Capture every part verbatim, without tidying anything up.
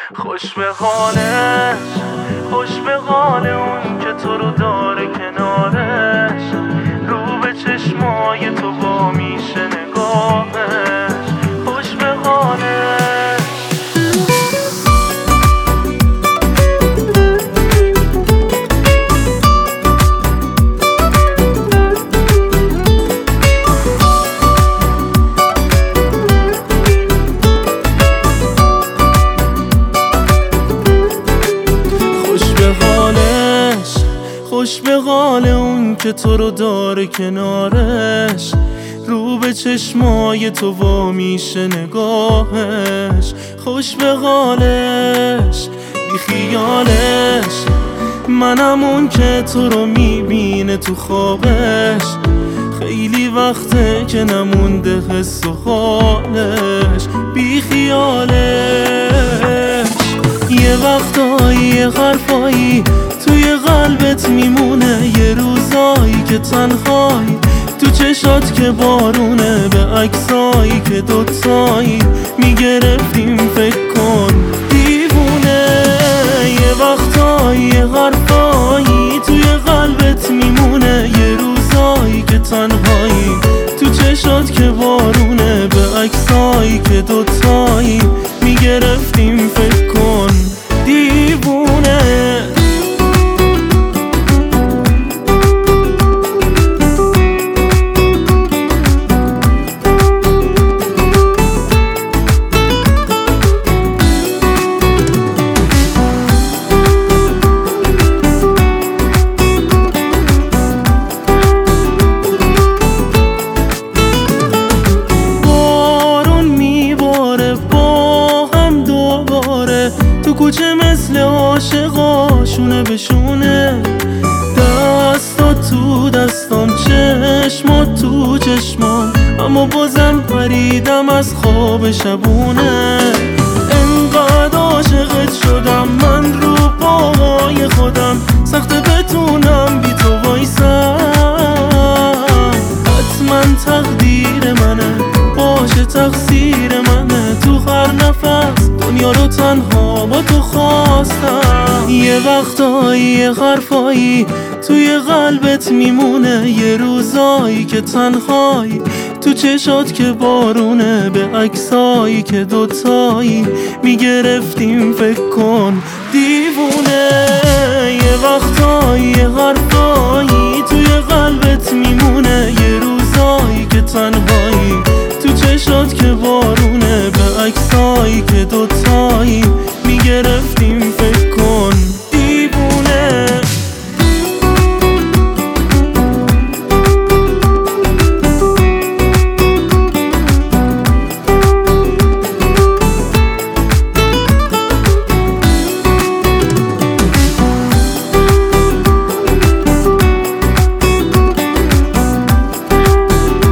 خوش به حالش، خوش به حال اون که تو رو داره کنارش، رو به چشمای تو با میشه نگاهش. خوش به حالش. خوش به حال اون که تو رو داره کنارش، رو به چشمای تو وا میشه نگاهش. خوش به حالش، بی خیالش، منم اون که تو رو میبینه تو خوابش. خیلی وقته که نمونده حس و حالش، بی خیالش. یه وقتایی یه حرفایی توی قلبت میمونه، یه روزایی که تنهایی تو چشات که بارونه، به عکسایی که دوتایی میگرفتیم فکر کن دیوونه. یه وقتایی یه حرفایی توی قلبت میمونه، یه روزایی که تنهایی تو چشات که بارونه، به عکسایی که دوتایی میگرفتیم فکر کن دیوونه. کوچه مثل عاشقاشونه بشونه، دستا تو دستام، چشمات تو چشمام، اما بازم پریدم از خواب شبونه. انقدر عاشقت شدم من رو پاهای خودم، سخته بتونم بی تو وایسم. حتما تقدیر منه، باشه تقصیر منه، تو هر نفس دنیا رو تنها با تو خواستم. یه وقتایی یه حرفایی توی قلبت میمونه، یه روزایی که تنهایی تو چشات که بارونه، به عکسایی که دوتایی میگرفتیم فکر کن دیوونه. یه وقتایی یه حرفایی توی قلبت میمونه، یه روزایی که تنهایی تو چشات که بارونه، به عکسایی که دوتایی میگرفتیم فکر کن دیوونه.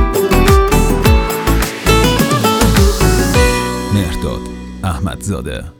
مهرداد احمدزاده.